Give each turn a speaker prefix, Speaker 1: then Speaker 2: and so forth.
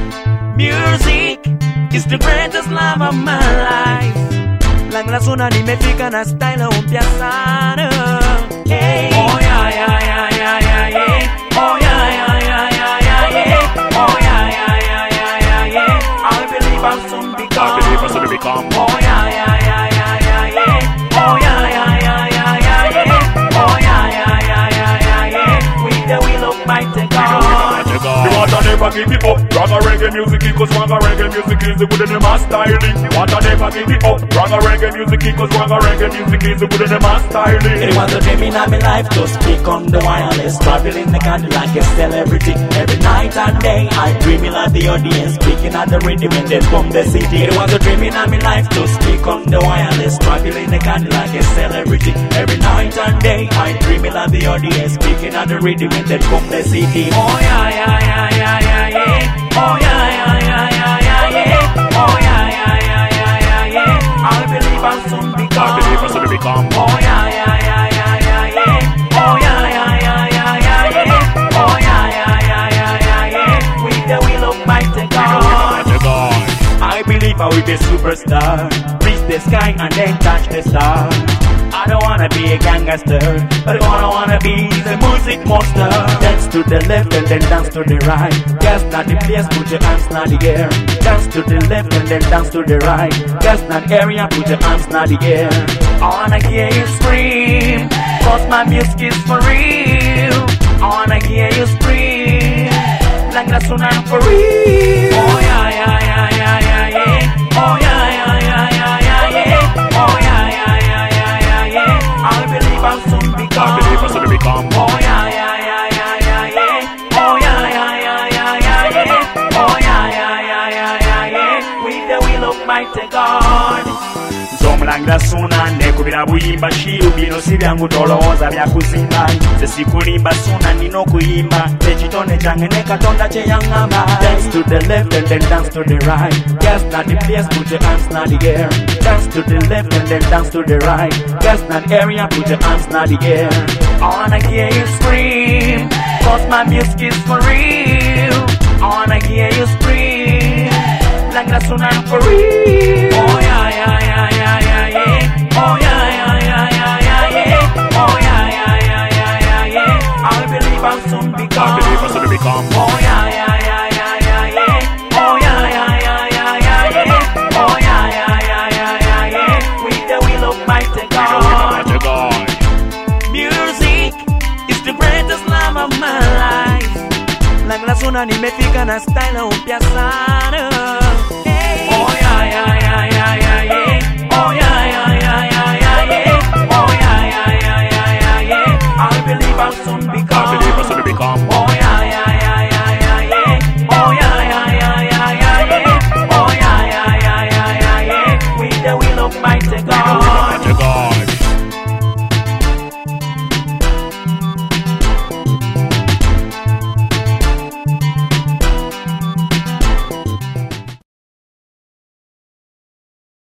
Speaker 1: Music is the greatest love of my life. Lang la zona nimefika na style mpya sana. Hey. Oh yeah yeah yeah yeah yeah yeah. Oh yeah yeah yeah yeah yeah yeah. Oh yeah yeah yeah yeah yeah yeah. I believe I'll soon become. Oh yeah yeah yeah yeah yeah yeah. Oh yeah yeah yeah yeah yeah yeah. Oh yeah yeah yeah yeah yeah yeah. With the will of mighty God.
Speaker 2: You want to never give it up. Ragga reggae music equals ragga reggae music is the good in my styling. You want to never give it up. Ragga reggae music equals ragga reggae music is the good in my styling.
Speaker 1: It was a dream in my life to speak on the wireless, traveling the country like a celebrity. Every night and day I dreaming of the audience, speaking at the rhythm and then from the city. It was a dream in my life to speak on the wireless, traveling the country like a celebrity. Every night and day I dreaming of the audience, speaking at the rhythm and then from the city. Oh yeah yeah yeah yeah yeah yeah. Oh yeah yeah yeah yeah yeah yeah. Oh yeah yeah yeah yeah yeah yeah. I believe I'll soon become. Oh yeah yeah yeah yeah yeah yeah. Oh yeah yeah yeah yeah yeah yeah. Oh yeah yeah yeah yeah yeah yeah. With the will of mighty God. I believe I will be a superstar, reach the sky and then touch the star. I don't wanna be a gangster, but I wanna be the music monster. Dance to the left and then dance to the right. Gas not the place, put your hands not the air. Dance to the left and then dance to the right. Gas not area, put your hands not the air. I wanna hear you scream, cause my music is for real. I wanna hear you scream, like a tsunami for real. Oh yeah yeah yeah yeah yeah yeah. Oh yeah yeah yeah yeah yeah yeah. Oh yeah yeah yeah yeah yeah yeah. I believe I'll soon become. Oh yeah yeah yeah yeah yeah yeah. Oh yeah yeah yeah yeah yeah yeah. Oh yeah yeah yeah yeah yeah yeah. With the will of mighty God. Zomulangira suna nekubira buyimba shiru bino si byangu tolowooza byakuzimba. Nze sikulimba suna nina okuyimba ekitone kyange ne Katonda kye yaŋŋamba. Dance to the left and then dance to the right. Gas not the place, put your hands not the air. Dance to the left and then dance to the right. Gas not area, put your hands not the air. I wanna hear you scream, cause my music is for real. I wanna hear you scream, like a tsunami for real. Oh yeah yeah yeah yeah yeah yeah. Oh yeah yeah yeah yeah yeah yeah. Oh yeah yeah yeah yeah yeah yeah. I believe I'll soon become. Oh yeah yeah yeah yeah yeah yeah. Oh yeah yeah yeah yeah yeah yeah. Oh yeah yeah yeah yeah yeah yeah. With the will of mighty God. Music is the greatest love of my life. Lang la zona nimefika na style mpya sana.